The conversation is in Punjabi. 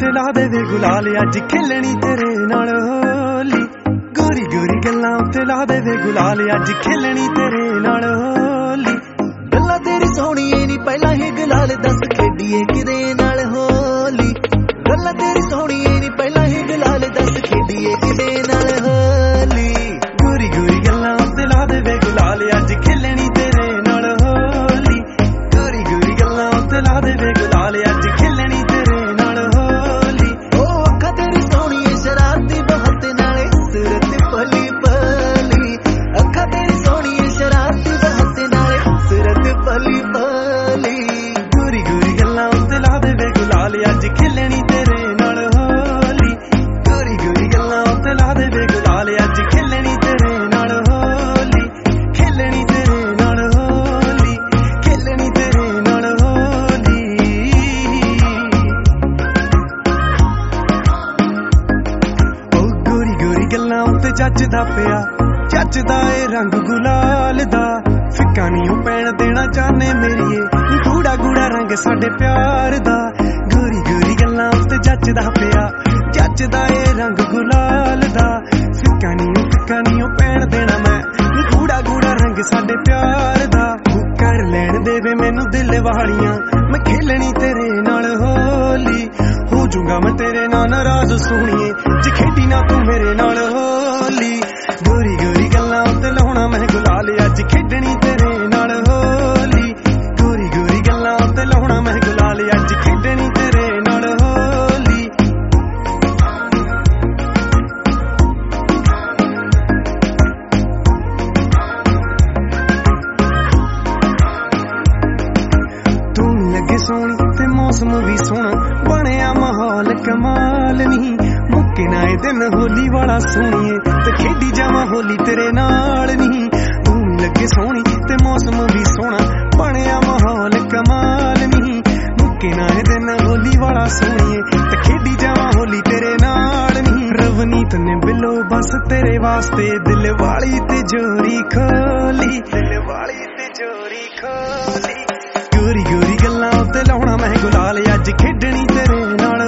ਤੇ ਲਾ ਦੇਵੇ ਗੁਲਾਲ ਅੱਜ ਖੇਲਣੀ ਤੇਰੇ ਨਾਲ ਹੋਲੀ। ਗੋਰੀ ਗੋਰੀ ਗੱਲਾਂ ਤੇ ਲਾ ਦੇਵੇ ਗੁਲਾਲ ਅੱਜ ਖੇਲਣੀ ਤੇਰੇ ਨਾਲ ਹੋਲੀ। ਗੱਲਾਂ ਤੇਰੀ ਸੋਹਣੀਏ ਨੀ ਪਹਿਲਾਂ ਹੀ ਗੁਲਾਲ ਦੱਸ ਖੇਡੀਏ ਕਿਦੇ ਨਾਲ ਹੋਲੀ। ਗੱਲਾਂ ਤੇਰੀ ਸੋਹਣੀਏ ਨੀ ਪਹਿਲਾਂ ਹੀ ਗੁਲਾਲ ਦੱਸ ਖੇਡੀਏ ਕਿਦੇ ਨਾਲ ਹੋਲੀ। ਗੋਰੀ ਗੋਰੀ ਗੱਲਾਂ ਤੇ ਲਾ ਦੇਵੇ ਗੁਲਾਲ ਅੱਜ ਖੇਲਣੀ ਤੇਰੇ ਨਾਲ ਹੋਲੀ। ਗੋਰੀ ਗੋਰੀ ਗੱਲਾਂ ਤੇ ਲਾ ਦੇਵੇ ਗੁਲਾਲ ਅੱਜ ਖੇਲਣੀ ਤੇਰੇ ਨਾਲ ਹੋਲੀ। ਉਹ ਅੱਖਾਂ ਤੇਰੀ ਸੋਹਣੀਏ ਸ਼ਰਾਰਤੀ ਬਹੁਤ ਨਾਲੇ ਸੂਰਤ ਭਲੀ ਭਲੀ। ਅੱਖਾਂ ਤੇਰੀ ਸੋਹਣੀਏ ਸ਼ਰਾਰਤੀ ਬਹੁਤ ਨਾਲੇ ਸੂਰਤ ਭਲੀ ਭਲੀ। ਗੋਰੀ ਗੋਰੀ ਗੱਲਾਂ ਤੇ ਲਾ ਦੇਵੇ ਗੁਲਾਲ ਅੱਜ ਖੇਲਣੀ ਤੇਰੇ ਨਾਲ ਹੋਲੀ। ਗੋਰੀ ਗੋਰੀ ਗੱਲਾਂ ਤੇ ਲਾ ਦੇਵੇ ਗੁਲਾਲ ਅੱਜ ਖੇਲਣੀ ਤੇਰੇ ਨਾਲ ਹੋਲੀ। ਖੇਲਣੀ ਤੇਰੇ ਨਾਲ ਹੋਲੀ। ਖੇਲਣੀ ਤੇਰੇ ਨਾਲ ਹੋਲੀ। ਉਹ ਗੋਰੀ ਗੋਰੀ ਗੱਲਾਂ ਤੇ ਜੱਜਦਾ ਪਿਆ ਜੱਜਦਾ ਏ ਰੰਗ ਗੁਲਾਲ ਦਾ। ਫਿੱਕਾ ਨੀ ਉਹ ਪੈਣ ਦੇਣਾ ਚਾਹਨੇ ਮੇਰੀਏ ਗੂੜਾ ਗੂੜਾ ਰੰਗ ਸਾਡੇ ਪਿਆਰ ਦਾ। ਗੋਰੀ ਗੋਰੀ ਗੱਲਾਂ ਤੇ ਜੱਜਦਾ ਪਿਆ ਜੱਜਦਾ ਏ ਰੰਗ ਗੁਲਾਲ ਦਾ। ਫਿੱਕਾ ਨੀ ਉਹ ਪੈਣ ਦੇਣਾ ਮੈਂ ਗੂੜਾ ਗੂੜਾ ਰੰਗ ਸਾਡੇ ਪਿਆਰ ਦਾ। ਕਰ ਲੈਣ ਦੇਵੇ ਮੈਨੂੰ ਦਿਲ ਵਾਲੀਆਂ ਮੈਂ ਖੇਲਣੀ ਤੇਰੇ ਨਾਲ ਹੋਲੀ। ਹੋ ਜੂੰਗਾ ਮੈਂ ਤੇਰੇ ਨਾਲ ਨਾਰਾਜ਼ ਸੋਹਣੀਏ ਜੇ ਖੇਡੀ ਨਾ ਤੂੰ ਮੇਰੇ ਨਾਲ ਹੋਲੀ। ਗੋਰੀ ਗੋਰੀ ਗੱਲਾਂ ਤੇ ਲਾਉਣਾ ਮੈਂ ਗੁਲਾਲ ਅੱਜ ਖੇਡਣੀ ਤੇਰੇ ਨਾਲ ਹੋਲੀ। ਗੋਰੀ ਗੋਰੀ ਗੱਲਾਂ ਤੇ ਲਾਉਣਾ ਮੈਂ ਗੁਲਾਲ ਅੱਜ ਖੇਡਣੀ ਤੇਰੇ ਨਾਲ ਹੋਲੀ। ਤੂੰ ਲੱਗੇ ਸੋਹਣੀ ਤੇ ਮੌਸਮ ਵੀ ਸੋਹਣਾ ਬਣਿਆ ਮਾਹੌਲ ਕਮਾਲ ਨਹੀਂ। ਮੁੱਕੇ ਨਾ ਇਹ ਦਿਨ ਹੋਲੀ ਵਾਲਾ ਸੋਹਣੀਏ ਤੇ ਖੇਡੀ ਜਾਵਾਂ ਹੋਲੀ ਤੇਰੇ ਨਾਲ ਨਹੀਂ। ਤੂੰ ਲੱਗੇ ਸੋਹਣੀ ਤੇ ਮੌਸਮ ਵੀ ਸੋਹਣਾ ਬਣਿਆ ਮਾਹੌਲ ਕਮਾਲ ਨਹੀਂ। ਮੁੱਕੇ ਨਾ ਇਹ ਦਿਨ ਹੋਲੀ ਵਾਲਾ ਸੋਹਣੀਏ ਤੇ ਖੇਡੀ ਜਾਵਾਂ ਹੋਲੀ ਤੇਰੇ ਨਾਲ ਨਹੀਂ। ਰਵਨੀਤ ਨੇ ਬਿੱਲੋ ਬਸ ਤੇਰੇ ਵਾਸਤੇ ਦਿਲ ਵਾਲੀ ਤੇ ਜੋਰੀ ਖੋਲੀ। ਦਿਲ ਵਾਲੀ ਤੇ ਜੋਰੀ ਖੋਲੀ। ਗੋਰੀ ਗੋਰੀ ਗੱਲਾਂ ਤੇ ਲਾਉਣਾ ਮੈਂ ਗੁਲਾਲ ਅੱਜ ਖੇਡਣੀ ਤੇਰੇ ਨਾਲ